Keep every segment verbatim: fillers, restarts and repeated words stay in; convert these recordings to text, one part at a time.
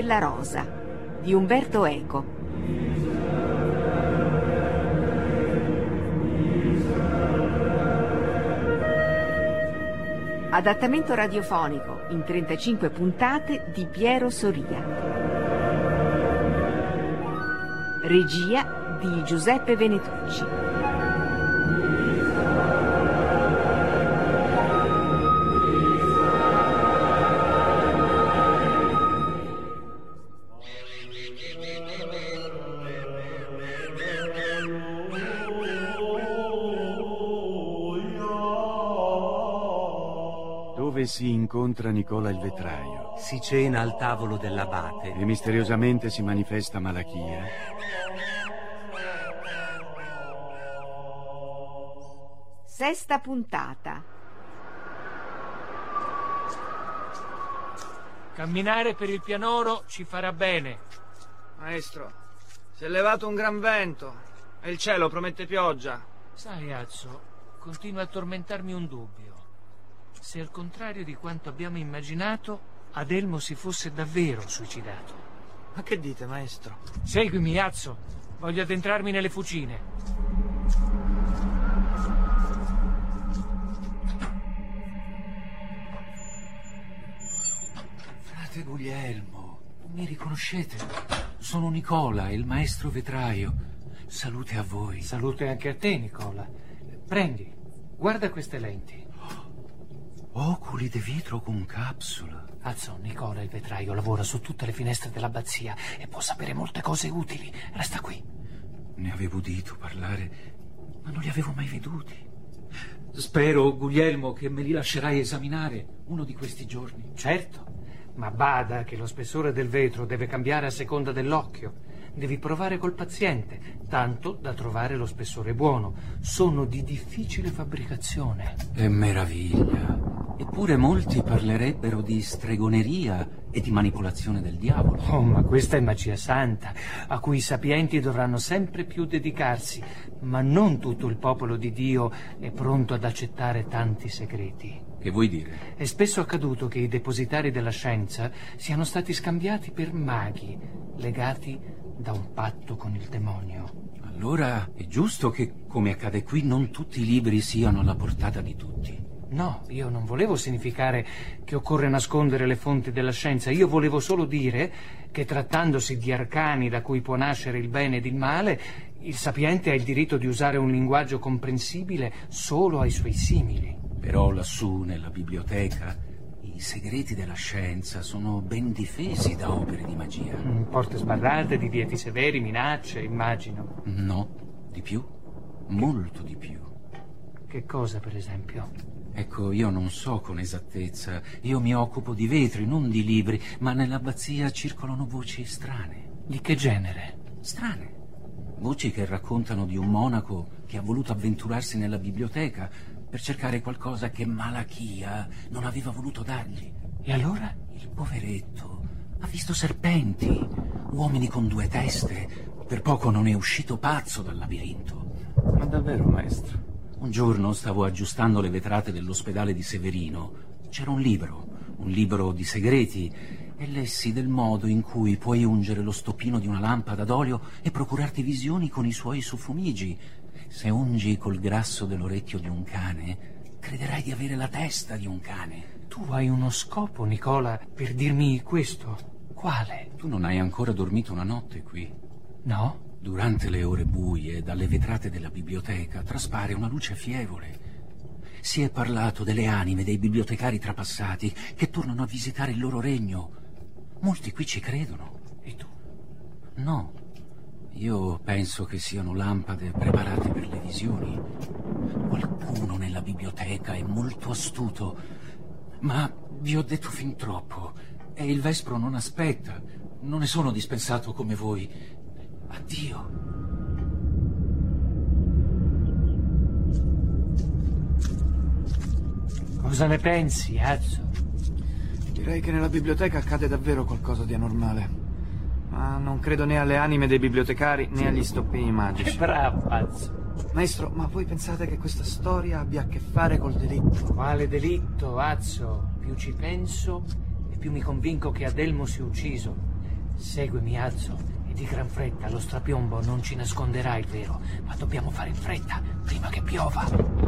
della rosa di Umberto Eco. Adattamento radiofonico in trentacinque puntate di Piero Soria. Regia di Giuseppe Venetucci. Dove si incontra Nicola il vetraio? Si cena al tavolo dell'abate. E misteriosamente si manifesta Malachia. Sesta puntata. Camminare per il pianoro ci farà bene. Maestro, si è levato un gran vento e il cielo promette pioggia. Sai, Azzo, continua a tormentarmi un dubbio. Se al contrario di quanto abbiamo immaginato, Adelmo si fosse davvero suicidato. Ma che dite, maestro? Seguimi, Azzo. Voglio addentrarmi nelle fucine. Frate Guglielmo, mi riconoscete? Sono Nicola, il maestro vetraio. Salute a voi. Salute anche a te, Nicola. Prendi, guarda queste lenti. Oculi di vetro con capsula. Azzo, Nicola il vetraio lavora su tutte le finestre dell'abbazia e può sapere molte cose utili. Resta qui. Ne avevo udito parlare, ma non li avevo mai veduti. Spero, Guglielmo, che me li lascerai esaminare uno di questi giorni. Certo, ma bada che lo spessore del vetro deve cambiare a seconda dell'occhio. Devi provare col paziente, tanto da trovare lo spessore buono. Sono di difficile fabbricazione. Che meraviglia! Eppure molti parlerebbero di stregoneria e di manipolazione del diavolo. Oh, ma questa è magia santa, a cui i sapienti dovranno sempre più dedicarsi, ma non tutto il popolo di Dio è pronto ad accettare tanti segreti. Che vuoi dire? È spesso accaduto che i depositari della scienza siano stati scambiati per maghi, legati da un patto con il demonio. Allora è giusto che, come accade qui, non tutti i libri siano alla portata di tutti. No, io non volevo significare che occorre nascondere le fonti della scienza. Io volevo solo dire che, trattandosi di arcani da cui può nascere il bene ed il male, il sapiente ha il diritto di usare un linguaggio comprensibile solo ai suoi simili. Però lassù, nella biblioteca, i segreti della scienza sono ben difesi da opere di magia. Mm, porte sbarrate, divieti severi, minacce, immagino. No, di più, molto di più. Che cosa, per esempio? Ecco, io non so con esattezza. Io mi occupo di vetri, non di libri, ma nell'abbazia circolano voci strane. Di che genere? Strane. Voci che raccontano di un monaco che ha voluto avventurarsi nella biblioteca per cercare qualcosa che Malachia non aveva voluto dargli. E allora? Il poveretto ha visto serpenti, uomini con due teste. Per poco non è uscito pazzo dal labirinto. Ma davvero, maestro? Un giorno stavo aggiustando le vetrate dell'ospedale di Severino. C'era un libro, un libro di segreti, e lessi del modo in cui puoi ungere lo stoppino di una lampada d'olio e procurarti visioni con i suoi suffumigi. Se ungi col grasso dell'orecchio di un cane, crederai di avere la testa di un cane. Tu hai uno scopo, Nicola, per dirmi questo. Quale? Tu non hai ancora dormito una notte qui? No? Durante le ore buie, dalle vetrate della biblioteca, traspare una luce fievole. Si è parlato delle anime dei bibliotecari trapassati che tornano a visitare il loro regno. Molti qui ci credono. E tu? No. Io penso che siano lampade preparate per le visioni. Qualcuno nella biblioteca è molto astuto. Ma vi ho detto fin troppo. E il vespro non aspetta. Non ne sono dispensato come voi. Addio. Cosa ne pensi, Azzo? Direi che nella biblioteca accade davvero qualcosa di anormale. Ma non credo né alle anime dei bibliotecari né agli stoppini magici. Che bravo, Azzo. Maestro, ma voi pensate che questa storia abbia a che fare col delitto? Quale delitto, Azzo? Più ci penso e più mi convinco che Adelmo sia ucciso. Seguimi, Azzo, e di gran fretta. Lo strapiombo non ci nasconderà il vero, ma dobbiamo fare in fretta, prima che piova.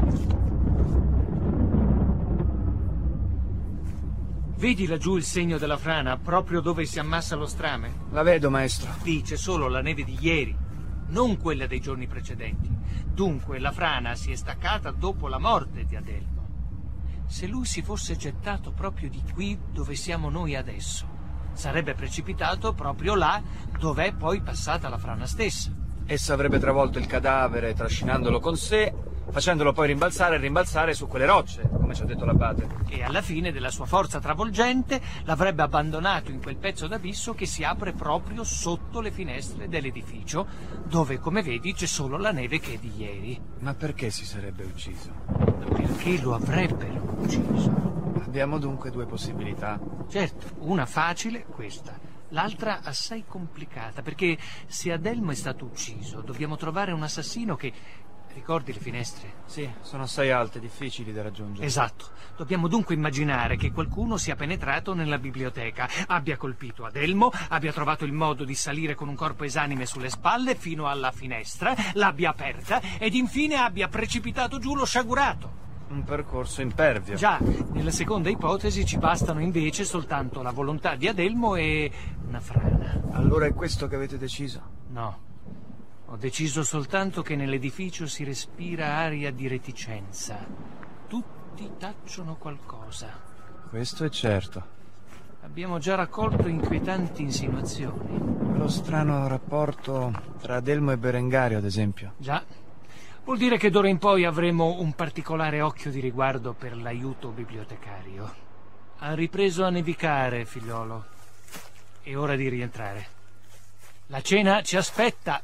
Vedi laggiù il segno della frana, proprio dove si ammassa lo strame? La vedo, maestro. Dice solo la neve di ieri, non quella dei giorni precedenti. Dunque la frana si è staccata dopo la morte di Adelmo. Se lui si fosse gettato proprio di qui dove siamo noi adesso, sarebbe precipitato proprio là dove è poi passata la frana stessa. Essa avrebbe travolto il cadavere trascinandolo con sé, facendolo poi rimbalzare e rimbalzare su quelle rocce, come ci ha detto l'abate. E alla fine della sua forza travolgente l'avrebbe abbandonato in quel pezzo d'abisso che si apre proprio sotto le finestre dell'edificio, dove, come vedi, c'è solo la neve che è di ieri. Ma perché si sarebbe ucciso? Perché lo avrebbero ucciso. Abbiamo dunque due possibilità. Certo, una facile, questa. L'altra assai complicata, perché se Adelmo è stato ucciso, dobbiamo trovare un assassino che... Ricordi le finestre? Sì, sono assai alte, difficili da raggiungere. Esatto. Dobbiamo dunque immaginare che qualcuno sia penetrato nella biblioteca, abbia colpito Adelmo, abbia trovato il modo di salire con un corpo esanime sulle spalle fino alla finestra, l'abbia aperta ed infine abbia precipitato giù lo sciagurato. Un percorso impervio. Già, nella seconda ipotesi ci bastano invece soltanto la volontà di Adelmo e una frana. Allora è questo che avete deciso? No. Ho deciso soltanto che nell'edificio si respira aria di reticenza. Tutti tacciono qualcosa. Questo è certo. Abbiamo già raccolto inquietanti insinuazioni. Lo strano rapporto tra Adelmo e Berengario, ad esempio. Già. Vuol dire che d'ora in poi avremo un particolare occhio di riguardo per l'aiuto bibliotecario. Ha ripreso a nevicare, figliolo. È ora di rientrare. La cena ci aspetta.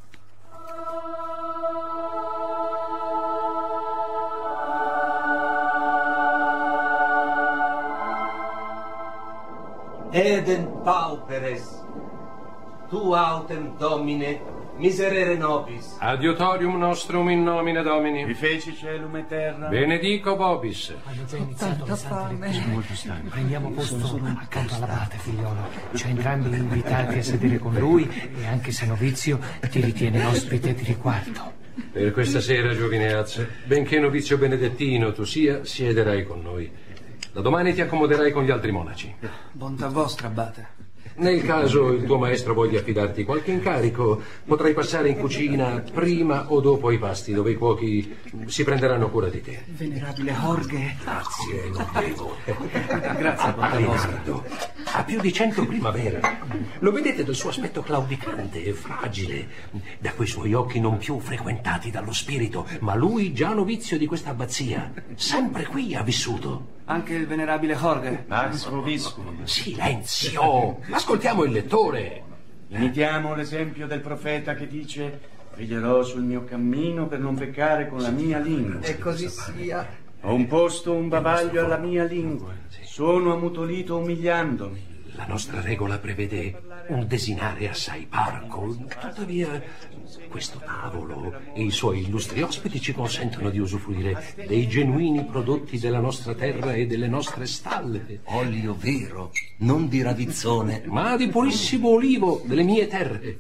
Edem pauperes, tu autem domine, miserere nobis. Adiutorium nostrum in nomine Domini. Vi feci celum e terra. Benedico vobis. Hanno già iniziato le sante letture. Sono molto stanco. Prendiamo posto accanto all'abate, figliolo. Ci ha entrambi invitati a sedere con lui e anche se novizio ti ritiene ospite di riguardo. Per questa sera, giovinezza, benché novizio benedettino tu sia, siederai con noi. Da domani ti accomoderai con gli altri monaci. Bontà vostra, abate. Nel caso il tuo maestro voglia affidarti qualche incarico, potrai passare in cucina prima o dopo i pasti, dove i cuochi si prenderanno cura di te. Venerabile Jorge. Grazie, non devo. Grazie, bontà vostra. Leonardo ha più di cento primavere. Lo vedete dal suo aspetto claudicante e fragile, da quei suoi occhi non più frequentati dallo spirito, ma lui già novizio di questa abbazia, sempre qui ha vissuto. Anche il venerabile Jorge. Pax vobiscum. Silenzio! Ascoltiamo il lettore. Imitiamo l'esempio del profeta che dice: veglierò sul mio cammino per non peccare con la mia lingua. E così sia. Ho imposto un bavaglio alla mia lingua. Sono ammutolito umiliandomi. La nostra regola prevede un desinare assai parco, tuttavia questo tavolo e i suoi illustri ospiti ci consentono di usufruire dei genuini prodotti della nostra terra e delle nostre stalle. Olio vero, non di ravizzone. Ma di purissimo olivo delle mie terre.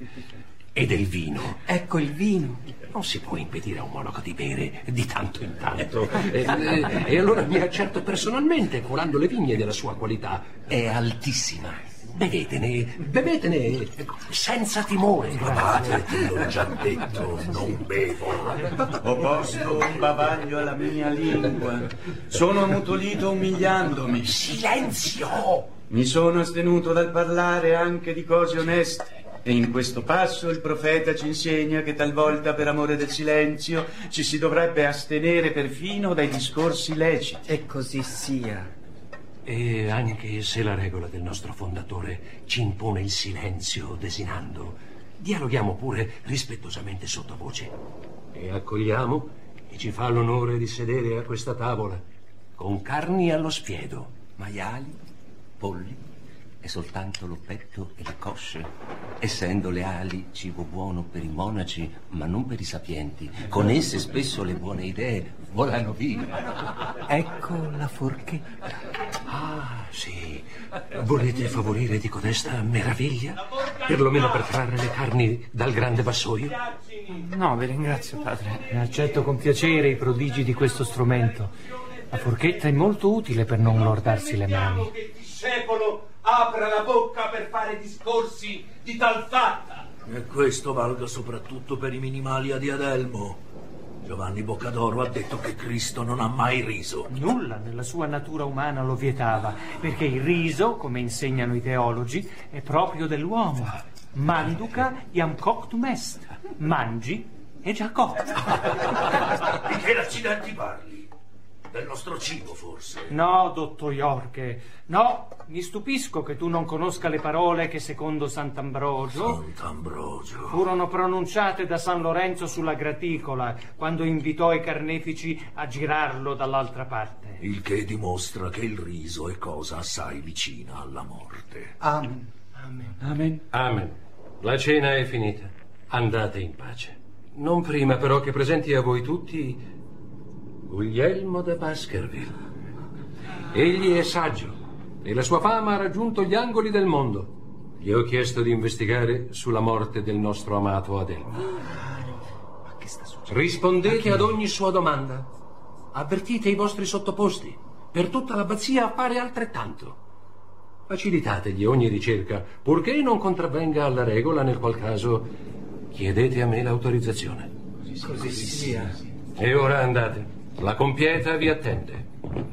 E del vino. Ecco il vino. Non si può impedire a un monaco di bere di tanto in tanto. E, e, e allora mi accerto personalmente, curando le vigne della sua qualità. È altissima. Bevetene, bevetene, senza timore. Abate, te l'ho già detto, non bevo. Ho posto un bavaglio alla mia lingua. Sono ammutolito umiliandomi. Silenzio! Mi sono astenuto dal parlare anche di cose oneste. E in questo passo il profeta ci insegna che talvolta per amore del silenzio ci si dovrebbe astenere perfino dai discorsi leciti. E così sia. E anche se la regola del nostro fondatore ci impone il silenzio desinando, dialoghiamo pure rispettosamente sottovoce. E accogliamo chi ci fa l'onore di sedere a questa tavola, con carni allo spiedo. Maiali, polli, è soltanto lo petto e le cosce. Essendo le ali cibo buono per i monaci, ma non per i sapienti. Con esse spesso le buone idee volano via. Ecco la forchetta. Ah, sì. Volete favorire di codesta meraviglia? Perlomeno per trarre le carni dal grande vassoio? No, vi ringrazio, padre. Accetto con piacere i prodigi di questo strumento. La forchetta è molto utile per non lordarsi le mani. Che il discepolo apra la bocca per fare discorsi di tal fatta. E questo valga soprattutto per i minimali a diadelmo. Giovanni Boccadoro ha detto che Cristo non ha mai riso. Nulla nella sua natura umana lo vietava, perché il riso, come insegnano i teologi, è proprio dell'uomo. Manduca iam coctum est. Mangi, è già cotto. Di che accidenti parli? Del nostro cibo, forse? No, dottor Yorke, no, mi stupisco che tu non conosca le parole che secondo Sant'Ambrogio Sant'Ambrogio furono pronunciate da San Lorenzo sulla graticola quando invitò i carnefici a girarlo dall'altra parte. Il che dimostra che il riso è cosa assai vicina alla morte. Amen. Amen. Amen. Amen. La cena è finita. Andate in pace. Non prima però che presenti a voi tutti Guglielmo da Baskerville. Egli è saggio e la sua fama ha raggiunto gli angoli del mondo. Gli ho chiesto di investigare sulla morte del nostro amato Adelmo. Ma che sta succedendo? Rispondete ad ogni sua domanda. Avvertite i vostri sottoposti. Per tutta l'abbazia appare altrettanto. Facilitategli ogni ricerca, purché non contravvenga alla regola, nel qual caso chiedete a me l'autorizzazione. Così sia. E ora andate. La compieta vi attende.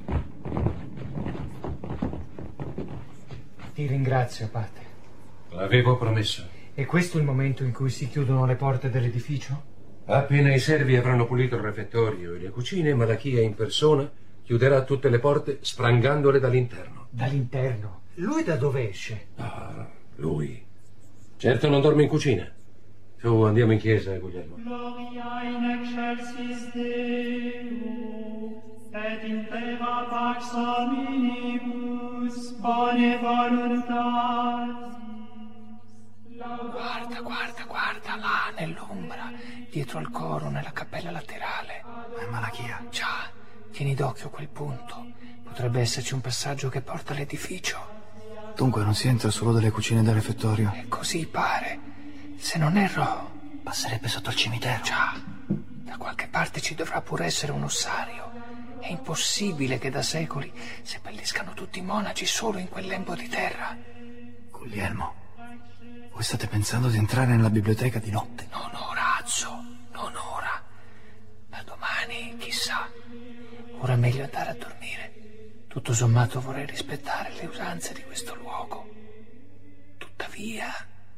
Ti ringrazio, Abate. L'avevo promesso. E questo è il momento in cui si chiudono le porte dell'edificio? Appena i servi avranno pulito il refettorio e le cucine, Malachia in persona chiuderà tutte le porte sprangandole dall'interno. Dall'interno? Lui da dove esce? Ah, lui. Certo non dorme in cucina. Su, andiamo in chiesa, Guglielmo. Gloria in excelsis Deo, et in plena pax hominibus, bone voluntatis. Guarda, guarda, guarda, là nell'ombra, dietro al coro, nella cappella laterale. È Malachia. Già, tieni d'occhio quel punto. Potrebbe esserci un passaggio che porta all'edificio. Dunque non si entra solo dalle cucine e dal refettorio? E così pare. Se non erro, passerebbe sotto il cimitero. Già, da qualche parte ci dovrà pure essere un ossario. È impossibile che da secoli seppelliscano tutti i monaci solo in quel lembo di terra. Guglielmo, voi state pensando di entrare nella biblioteca di notte? Non ora, Azzo, non ora. Ma domani, chissà. Ora è meglio andare a dormire. Tutto sommato vorrei rispettare le usanze di questo luogo. Tuttavia...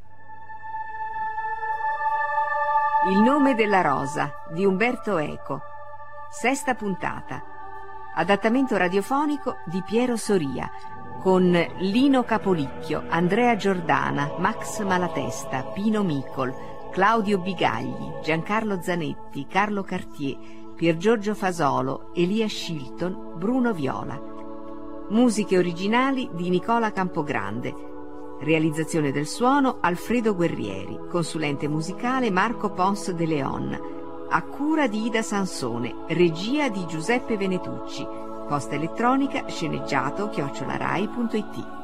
Il nome della rosa di Umberto Eco. Sesta puntata. Adattamento radiofonico di Piero Soria con Lino Capolicchio, Andrea Giordana, Max Malatesta, Pino Micol, Claudio Bigagli, Giancarlo Zanetti, Carlo Cartier, Piergiorgio Fasolo, Elia Shilton, Bruno Viola. Musiche originali di Nicola Campogrande. Realizzazione del suono Alfredo Guerrieri, consulente musicale Marco Pons de Leon, a cura di Ida Sansone, regia di Giuseppe Venetucci, posta elettronica sceneggiato chiocciolarai punto it.